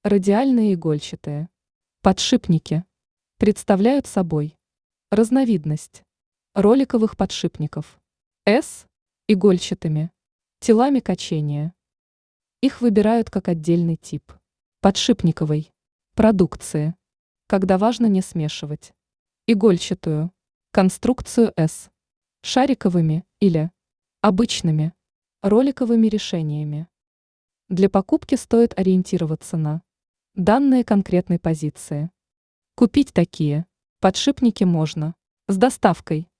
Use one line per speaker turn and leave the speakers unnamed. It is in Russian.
Радиальные игольчатые подшипники представляют собой разновидность роликовых подшипников с игольчатыми телами качения. Их выбирают как отдельный тип подшипниковой продукции, когда важно не смешивать игольчатую конструкцию с шариковыми или обычными роликовыми решениями. Для покупки стоит ориентироваться на данные конкретной позиции. Купить такие подшипники можно с доставкой